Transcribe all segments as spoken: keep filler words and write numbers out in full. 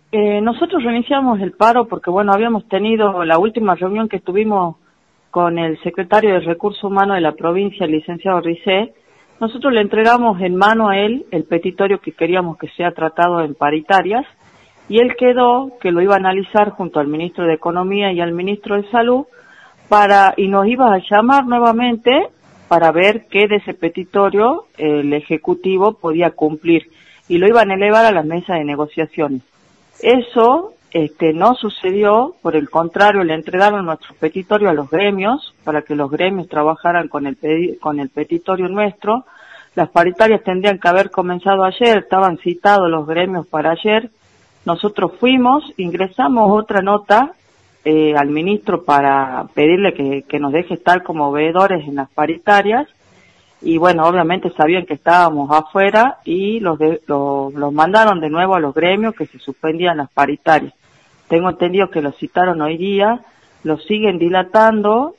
Eh, nosotros reiniciamos el paro porque, bueno, habíamos tenido la última reunión que tuvimos con el secretario de Recursos Humanos de la provincia, el licenciado Ricé. Nosotros le entregamos en mano a él el petitorio que queríamos que sea tratado en paritarias y él quedó que lo iba a analizar junto al ministro de Economía y al ministro de Salud para y nos iba a llamar nuevamente para ver qué de ese petitorio el Ejecutivo podía cumplir y lo iban a elevar a las mesas de negociaciones. Eso este, no sucedió, por el contrario, le entregaron nuestro petitorio a los gremios, para que los gremios trabajaran con el, con el petitorio nuestro. Las paritarias tendrían que haber comenzado ayer, estaban citados los gremios para ayer. Nosotros fuimos, ingresamos otra nota eh, al ministro para pedirle que, que nos deje estar como veedores en las paritarias. Y bueno, obviamente sabían que estábamos afuera y los, de, los, los mandaron de nuevo a los gremios que se suspendían las paritarias. Tengo entendido que los citaron hoy día, los siguen dilatando.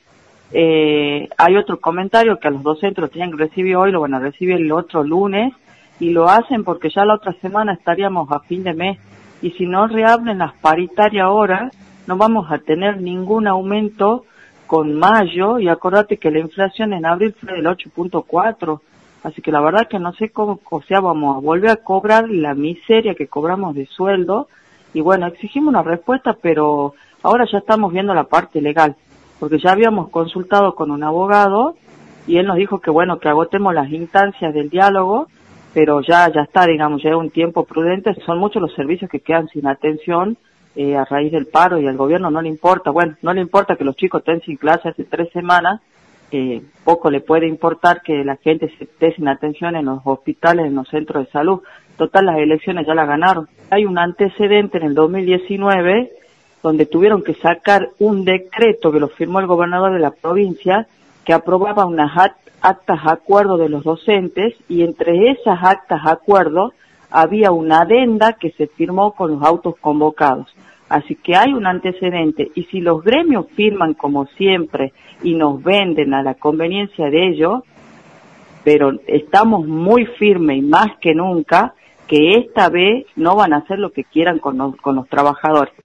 Eh, hay otro comentario que a los docentes lo tenían que recibir hoy, lo van a recibir el otro lunes, y lo hacen porque ya la otra semana estaríamos a fin de mes. Y si no reabren las paritarias ahora, no vamos a tener ningún aumento con mayo, y acordate que la inflación en abril fue del ocho punto cuatro, así que la verdad que no sé cómo, o sea, vamos a volver a cobrar la miseria que cobramos de sueldo, y bueno, exigimos una respuesta, pero ahora ya estamos viendo la parte legal, porque ya habíamos consultado con un abogado, y él nos dijo que bueno, que agotemos las instancias del diálogo, pero ya, ya está, digamos, ya es un tiempo prudente, son muchos los servicios que quedan sin atención, Eh, a raíz del paro, y al gobierno no le importa, bueno, no le importa que los chicos estén sin clase hace tres semanas, eh, poco le puede importar que la gente se esté sin atención en los hospitales, en los centros de salud. Total, las elecciones ya las ganaron. Hay un antecedente en el dos mil diecinueve donde tuvieron que sacar un decreto que lo firmó el gobernador de la provincia que aprobaba unas actas acuerdo de los docentes, y entre esas actas acuerdo había una adenda que se firmó con los autos convocados. Así que hay un antecedente, y si los gremios firman como siempre y nos venden a la conveniencia de ellos, pero estamos muy firmes y más que nunca que esta vez no van a hacer lo que quieran con los, con los trabajadores.